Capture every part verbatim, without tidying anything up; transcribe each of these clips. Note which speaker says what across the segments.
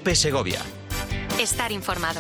Speaker 1: COPE Segovia.
Speaker 2: Estar informado.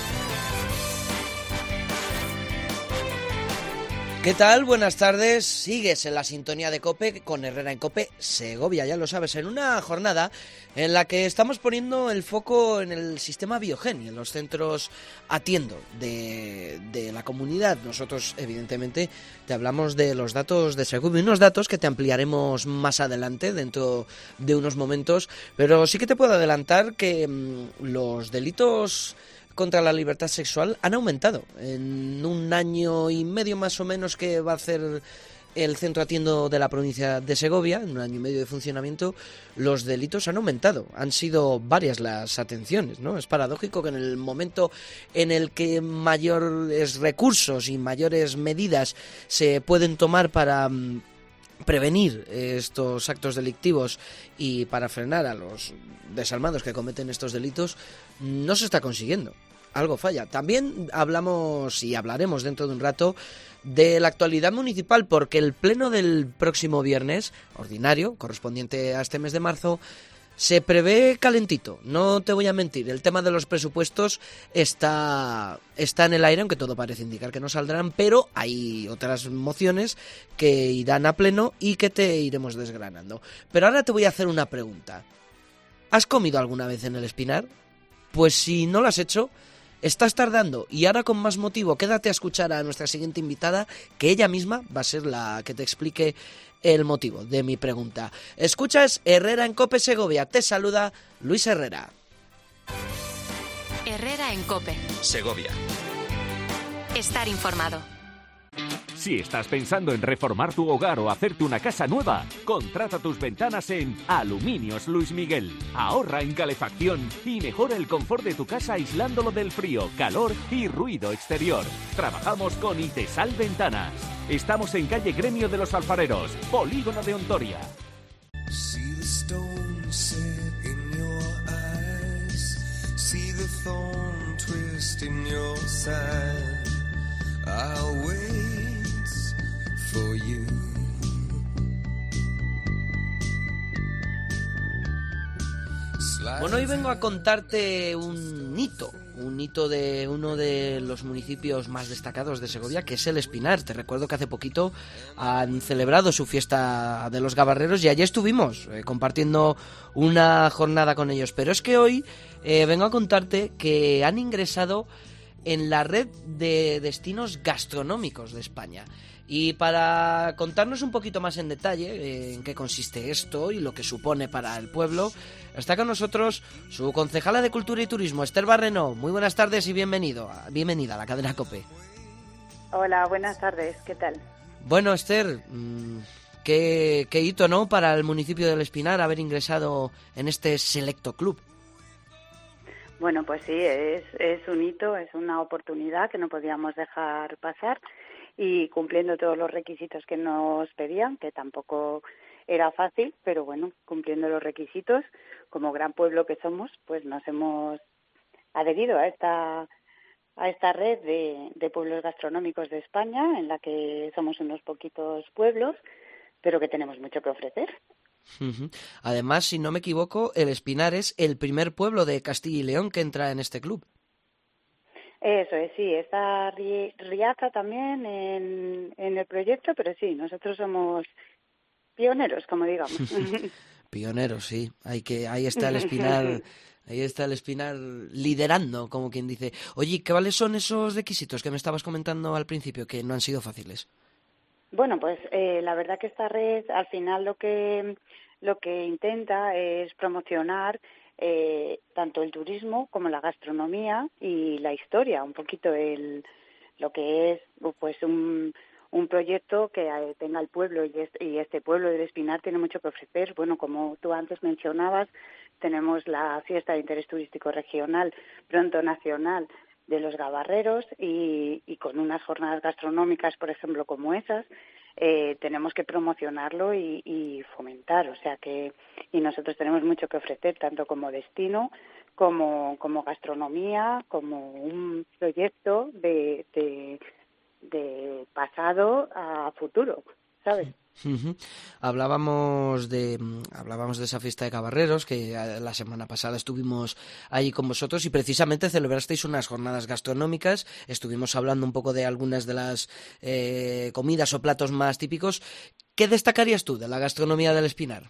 Speaker 3: ¿Qué tal? Buenas tardes. Sigues en la sintonía de COPE con Herrera en COPE Segovia, ya lo sabes, en una jornada en la que estamos poniendo el foco en el sistema Biogen y en los centros Atiendo de, de la comunidad. Nosotros, evidentemente, te hablamos de los datos de Segovia, unos datos que te ampliaremos más adelante, dentro de unos momentos, pero sí que te puedo adelantar que mmm, los delitos contra la libertad sexual han aumentado. En un año y medio más o menos que va a hacer el centro Atiendo de la provincia de Segovia, en un año y medio de funcionamiento, los delitos han aumentado. Han sido varias las atenciones, ¿no? Es paradójico que en el momento en el que mayores recursos y mayores medidas se pueden tomar para prevenir estos actos delictivos y para frenar a los desalmados que cometen estos delitos, no se está consiguiendo. Algo falla. También hablamos y hablaremos dentro de un rato de la actualidad municipal, porque el pleno del próximo viernes, ordinario, correspondiente a este mes de marzo, se prevé calentito. No te voy a mentir, el tema de los presupuestos está, está en el aire, aunque todo parece indicar que no saldrán, pero hay otras mociones que irán a pleno y que te iremos desgranando. Pero ahora te voy a hacer una pregunta. ¿Has comido alguna vez en el Espinar? Pues si no lo has hecho, estás tardando, y ahora con más motivo quédate a escuchar a nuestra siguiente invitada, que ella misma va a ser la que te explique el motivo de mi pregunta. Escuchas Herrera en COPE Segovia. Te saluda Luis Herrera.
Speaker 2: Herrera en COPE
Speaker 1: Segovia.
Speaker 2: Estar informado.
Speaker 4: Si estás pensando en reformar tu hogar o hacerte una casa nueva, contrata tus ventanas en Aluminios Luis Miguel. Ahorra en calefacción y mejora el confort de tu casa aislándolo del frío, calor y ruido exterior. Trabajamos con Itesal Ventanas. Estamos en calle Gremio de los Alfareros, Polígono de Ontoria. See the stone set in your eyes, see the thorn twist in your side. I'll wait for you.
Speaker 3: Bueno, hoy vengo a contarte un hito, un hito de uno de los municipios más destacados de Segovia, que es el Espinar. Te recuerdo que hace poquito han celebrado su fiesta de los gabarreros y allí estuvimos eh, compartiendo una jornada con ellos. Pero es que hoy eh, vengo a contarte que han ingresado en la red de destinos gastronómicos de España. Y para contarnos un poquito más en detalle eh, en qué consiste esto y lo que supone para el pueblo, está con nosotros su concejala de Cultura y Turismo, Esther Barreno. Muy buenas tardes y bienvenido, bienvenida a la cadena COPE.
Speaker 5: Hola, buenas tardes, ¿qué tal?
Speaker 3: Bueno, Esther, mmm, qué, qué hito, ¿no?, para el municipio del Espinar haber ingresado en este selecto club.
Speaker 5: Bueno, pues sí, es, es un hito, es una oportunidad que no podíamos dejar pasar, y cumpliendo todos los requisitos que nos pedían, que tampoco era fácil, pero bueno, cumpliendo los requisitos, como gran pueblo que somos, pues nos hemos adherido a esta a esta red de, de pueblos gastronómicos de España, en la que somos unos poquitos pueblos, pero que tenemos mucho que ofrecer.
Speaker 3: Uh-huh. Además, si no me equivoco, el Espinar es el primer pueblo de Castilla y León que entra en este club.
Speaker 5: Eso es, sí, está Riaza también en, en el proyecto, pero sí, nosotros somos pioneros, como digamos.
Speaker 3: Pioneros, sí, hay que, ahí está el Espinar, ahí está el Espinar liderando, como quien dice. Oye, ¿cuáles son esos requisitos que me estabas comentando al principio, que no han sido fáciles?
Speaker 5: Bueno, pues eh, la verdad que esta red al final lo que lo que intenta es promocionar eh, tanto el turismo como la gastronomía y la historia, un poquito el lo que es pues un, un proyecto que eh, tenga el pueblo, y este, y este pueblo del Espinar tiene mucho que ofrecer. Bueno, como tú antes mencionabas, tenemos la fiesta de interés turístico regional, pronto nacional, de los gabarreros, y, y con unas jornadas gastronómicas, por ejemplo, como esas, eh, tenemos que promocionarlo y, y fomentar, o sea que y nosotros tenemos mucho que ofrecer, tanto como destino, como, como gastronomía, como un proyecto de, de, de pasado a futuro, ¿sabes?
Speaker 3: Uh-huh. Hablábamos de hablábamos de esa fiesta de cabarreros que la semana pasada estuvimos allí con vosotros y precisamente celebrasteis unas jornadas gastronómicas. Estuvimos hablando un poco de algunas de las eh, comidas o platos más típicos. ¿Qué destacarías tú de la gastronomía del Espinar?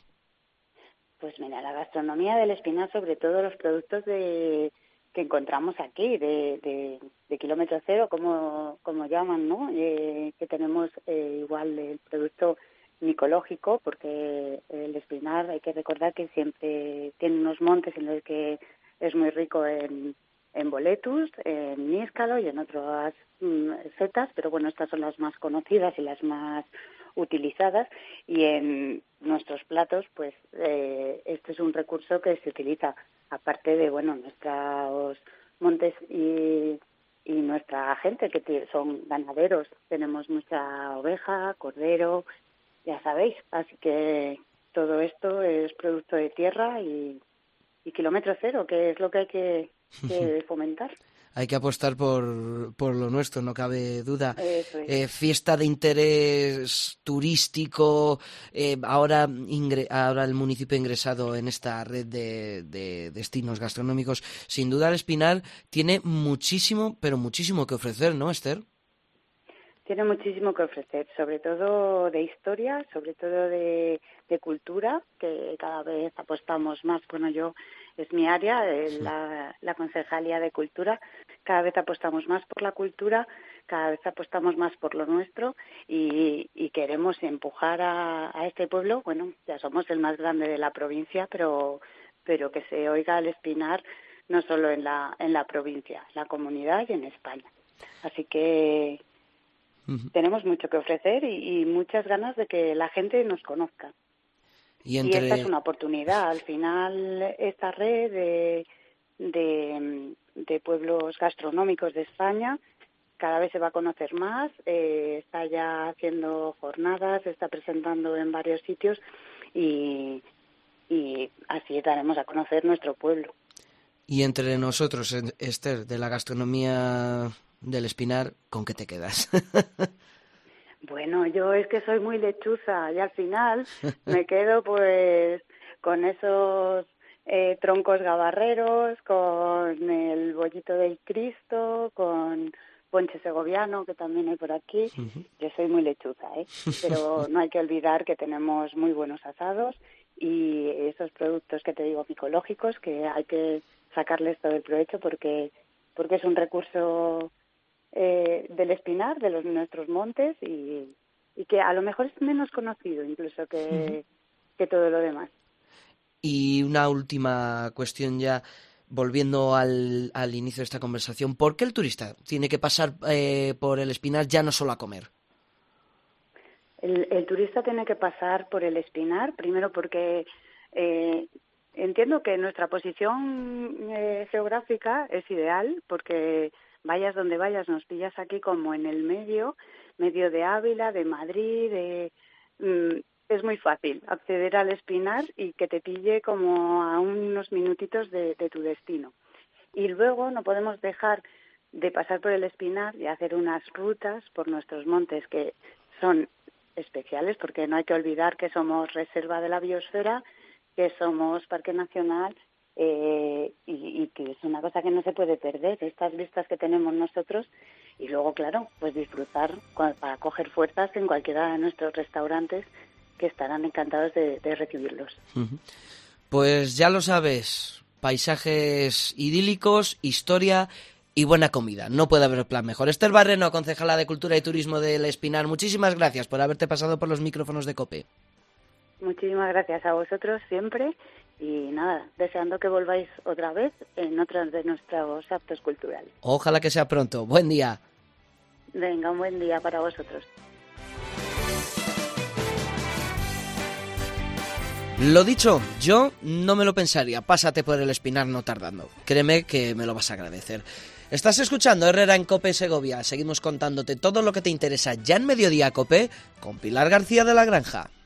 Speaker 5: Pues mira, la gastronomía del Espinar, sobre todo los productos de que encontramos aquí, de, de, de kilómetro cero, como, como llaman, ¿no? Eh, que tenemos eh, igual el producto micológico, porque el Espinar, hay que recordar que siempre tiene unos montes en los que es muy rico en, en boletus, en níscalo y en otras mm, setas, pero bueno, estas son las más conocidas y las más utilizadas, y en nuestros platos, pues eh, este es un recurso que se utiliza, aparte de, bueno, nuestros montes y, y nuestra gente, que son ganaderos, tenemos mucha oveja, cordero, ya sabéis, así que todo esto es producto de tierra y, y kilómetro cero, que es lo que hay que, que fomentar.
Speaker 3: Hay que apostar por, por lo nuestro, no cabe duda.
Speaker 5: Eso es.
Speaker 3: Eh, fiesta de interés turístico, eh, ahora, ingre, ahora el municipio ha ingresado en esta red de, de destinos gastronómicos. Sin duda el Espinar tiene muchísimo, pero muchísimo que ofrecer, ¿no, Esther?
Speaker 5: Tiene muchísimo que ofrecer, sobre todo de historia, sobre todo de, de cultura, que cada vez apostamos más. Bueno, yo es mi área, eh, la, la Concejalía de Cultura, cada vez apostamos más por la cultura, cada vez apostamos más por lo nuestro y, y queremos empujar a, a este pueblo. Bueno, ya somos el más grande de la provincia, pero, pero que se oiga el Espinar no solo en la, en la provincia, en la comunidad y en España. Así que Uh-huh. tenemos mucho que ofrecer y, y muchas ganas de que la gente nos conozca. Y, entre... y esta es una oportunidad. Al final, esta red de, de, de pueblos gastronómicos de España cada vez se va a conocer más. Eh, está ya haciendo jornadas, se está presentando en varios sitios y, y así daremos a conocer nuestro pueblo.
Speaker 3: Y entre nosotros, Esther, de la gastronomía del Espinar, ¿con qué te quedas?
Speaker 5: Bueno, yo es que soy muy lechuza y al final me quedo pues con esos eh, troncos gabarreros, con el bollito del Cristo, con ponche segoviano que también hay por aquí. Uh-huh. Yo soy muy lechuza, ¿eh? Pero no hay que olvidar que tenemos muy buenos asados y esos productos que te digo micológicos que hay que sacarles todo el provecho porque porque es un recurso Eh, del Espinar, de los nuestros montes y, y que a lo mejor es menos conocido incluso que, uh-huh. que todo lo demás.
Speaker 3: Y una última cuestión ya, volviendo al, al inicio de esta conversación, ¿por qué el turista tiene que pasar eh, por el Espinar ya no solo a comer?
Speaker 5: El, el turista tiene que pasar por el Espinar, primero porque eh, entiendo que nuestra posición eh, geográfica es ideal, porque vayas donde vayas, nos pillas aquí como en el medio, medio de Ávila, de Madrid, de, mm, es muy fácil acceder al Espinar y que te pille como a unos minutitos de, de tu destino. Y luego no podemos dejar de pasar por el Espinar y hacer unas rutas por nuestros montes que son especiales, porque no hay que olvidar que somos reserva de la biosfera, que somos parque nacional, Eh, y, y que es una cosa que no se puede perder, estas vistas que tenemos nosotros y luego, claro, pues disfrutar para coger fuerzas en cualquiera de nuestros restaurantes que estarán encantados de, de recibirlos.
Speaker 3: Uh-huh. Pues ya lo sabes, paisajes idílicos, historia y buena comida. No puede haber plan mejor. Esther Barreno, concejala de Cultura y Turismo del Espinar, muchísimas gracias por haberte pasado por los micrófonos de COPE.
Speaker 5: Muchísimas gracias a vosotros siempre. Y nada, deseando que volváis otra vez en otros de nuestros actos culturales.
Speaker 3: Ojalá que sea pronto. Buen día.
Speaker 5: Venga, un buen día para vosotros.
Speaker 3: Lo dicho, yo no me lo pensaría. Pásate por el Espinar no tardando. Créeme que me lo vas a agradecer. Estás escuchando Herrera en COPE Segovia. Seguimos contándote todo lo que te interesa ya en Mediodía COPE con Pilar García de la Granja.